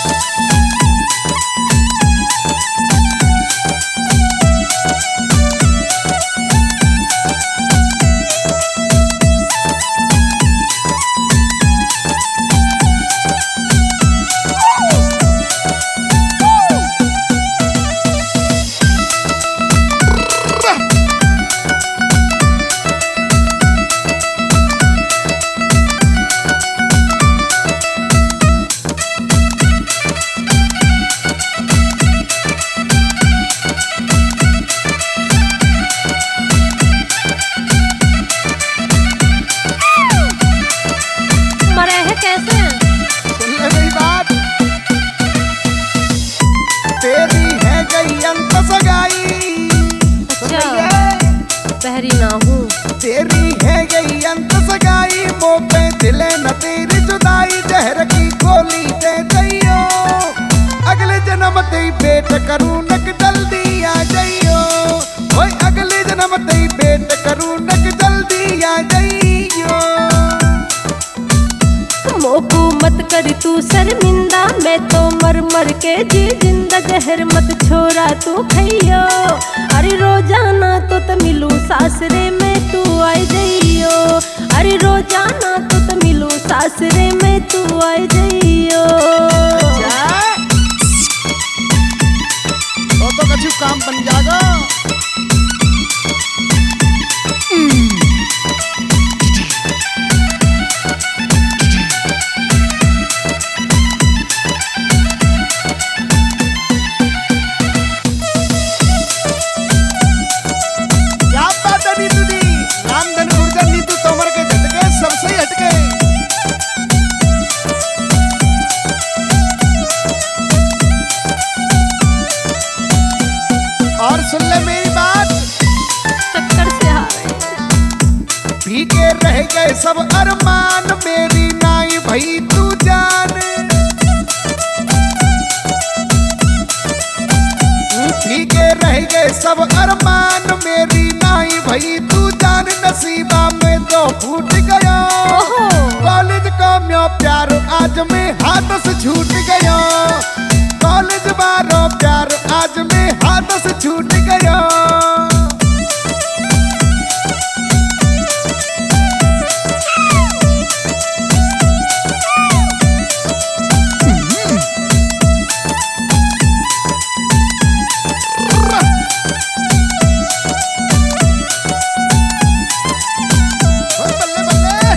बहरी ना हूँ तेरी है यही अंत सगाई, मोपे दिले न तेरी जुदाई, जहर की गोली दे दैयो, अगले जन्म ते बेट करूं नक जल्दी आ जाइयो, ओए अगले जन्म ते बेट करूं नक जल्दी आ जाइयो। मोकू मत कर तू शर्मिंदा, मैं तो मर मर के जी जिंदा, जहर मत छोड़ा तू खइयो, अरे रोजाना तो मिलू सासरे में तू आई जाइयो, अरे रोजाना तो मिलू सासरे में तू आई जाइयो। तो कछु काम बन जाएगा। और सुन ले मेरी बात, चक्कर से हारे भीगे रह गए सब अरमान, मेरी नाई भई तू जान, भीगे रह गए सब अरमान, मेरी नाई भई तू जान, नसीबा में तो फूट गया, कॉलेज का म्यो प्यार आज में हाथ से छूट गया, कॉलेज बारो प्यार आज में हाथ से छूट गया। बल्ले बल्ले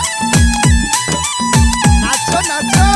नाचो नाचो।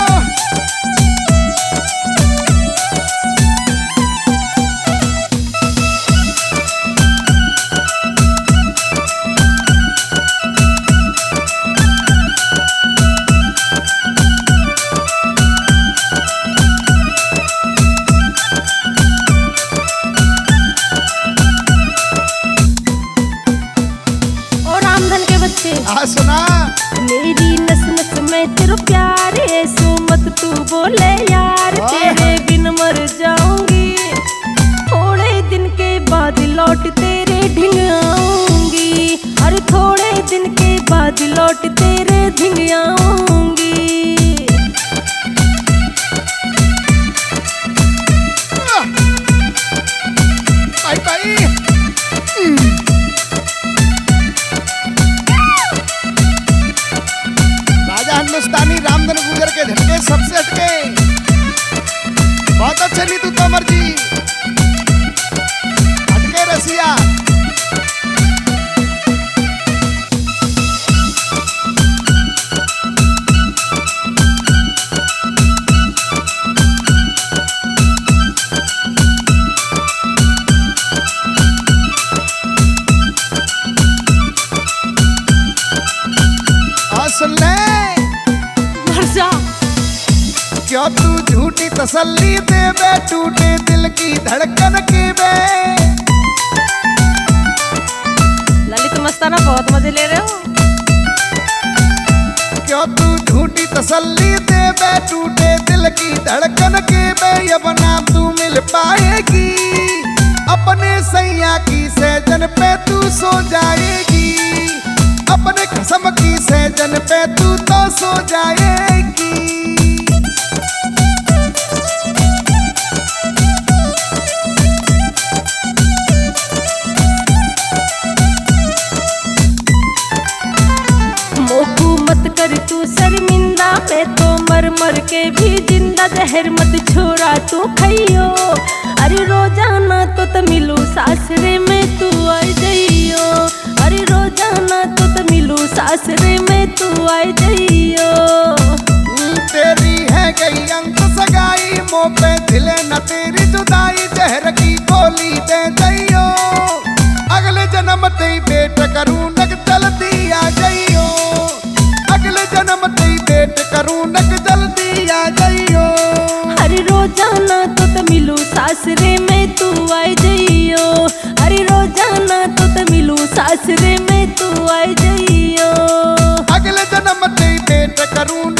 हाँ सुना, मेरी नस नस में तेरा प्यार है, सो मत तू बोले यार, तेरे बिन मर जाऊंगी, थोड़े दिन के बाद लौट तेरे ढिंग आऊंगी, अरे थोड़े दिन के बाद लौट तेरे ढिंग आऊंगी। भाई भाई हिंदुस्तानी रामधन गुर्जर के झटके सबसे हटके, बहुत अच्छे नीतू तोमर जी, हटके रसिया। और सुन ले, क्यों तू झूठी तसल्ली दे बे, टूटे दिल की धड़कन की बे। ललित मस्ताना बहुत मजे ले रहे हो। क्यों तू झूठी तसल्ली दे बे, टूटे दिल की धड़कन की बे, अब ना तू मिल पाएगी, अपने सैया की सहजन पे तू सो जाएगी, अपने कसम की सहजन पे तू तो सो जाएगी। मर के भी जिंदा जहर मत छोड़ा तू खइयो। अरे रोजाना तो मिलू सासरे में तू आ जइयो। अरे रोजाना तो मिलू सासरे में तू आ जइयो। तेरी है गई अंत सगाई, मुँह पे दिले न तेरी जुदाई, जहर की गोली दे जइयो। अगले जन्म ते बेट करूं नक जल्दी आ जइयो। अगले जन्म ते बेट करूं नक जल्दी आ जइयो। अरे रोजाना तो मिलू सासरे में तू आ जइयो। अरे रोजाना तो मिलू सासरे में तू आ जइयो। अगले जन्म ते बेट करूं